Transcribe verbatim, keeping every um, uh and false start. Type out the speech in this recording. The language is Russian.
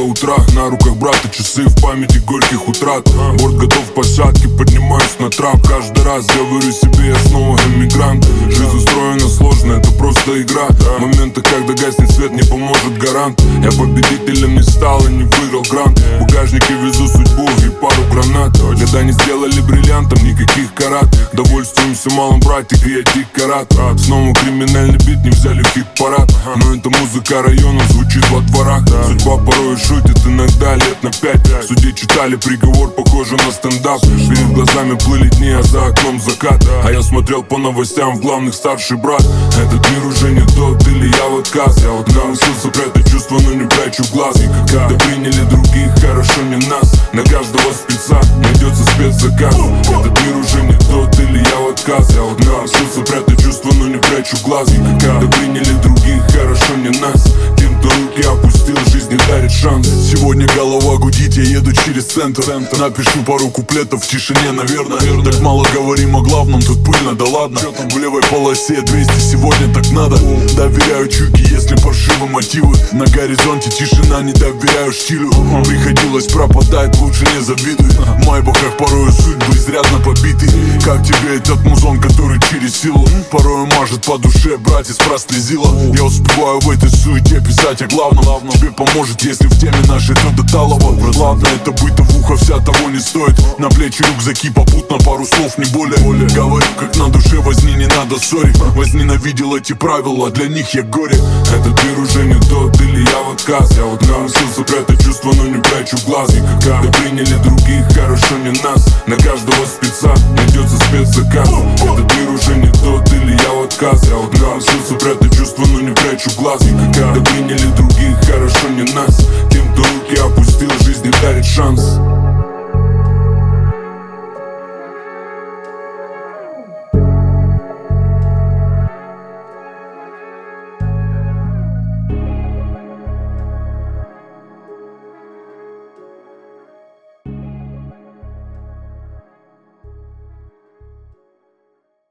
утра. На руках брата часы в памяти горьких утрат. Борт готов к посадке, поднимаюсь на трап. Каждый раз говорю себе, я снова эмигрант. Жизнь устроена сложно, это просто игра. Моменты, когда гаснет свет, не поможет гарант. Я победителем не стал и не выиграл грант. В багажнике везу судьбу и пару гранат. Года не сделали бриллиантом никаких карат. Довольствуемся малым, братик, и я дикарат. Снова криминальный бит, не взяли в хит-парад. Но это музыка района звучит во дворах. Судьба порой шутит, иногда лет на пять. В суде читали приговор, похоже на стендап. Перед глазами плыли дни, а за окном закат. А я смотрел по новостям, в главных старший брат. Этот мир уже не тот, или я в отказ. Я вот научился прятать чувства, но не прячу глаз. Когда приняли других, хорошо не нас. На каждого спеца найдется спецзаказ. Этот мир уже не тот, или я в отказ. Я вот научился прятать чувства, но не прячу глаз. Когда приняли других, хорошо не нас. Тем, кто руки опустил, жизнь не дарит шанс. Сегодня голова гудит, я еду через центр. Напишу пару куплетов в тишине, наверное. Так мало говорим о главном, тут пыльно, да ладно. В левой полосе двести, сегодня так надо. Доверяю чуйке, если паршивы мотивы. На горизонте тишина, не доверяю штилю. Приходилось пропадать, лучше не завидуй. В майбахах порою судьбы изрядно побиты. Как тебе этот музон, который через силу порою мажет по душе, братец, прослезила. Я успеваю в этой суете писать о главном. Тебе поможет, если в теме нашей то до талого. Ладно, это бытовуха вся того не стоит. На плечи рюкзаки, попутно пару слов, не более. Говорю, как на душе, возни, не надо ссорить. Возненавидел эти правила, для них я горе. Этот мир уже не тот, или я в отказ. Я вот научился прятать чувства, но не прячу глаз. И когда приняли других, хорошо не нас. На каждого спеца найдется спецзаказ. Этот мир уже не тот, или я в отказ. Я вот научился прятать чувства, но не прячу глаз. И когда приняли других, хорошо не нас. Тем, кто руки опустил, жизнь не дарит шанс.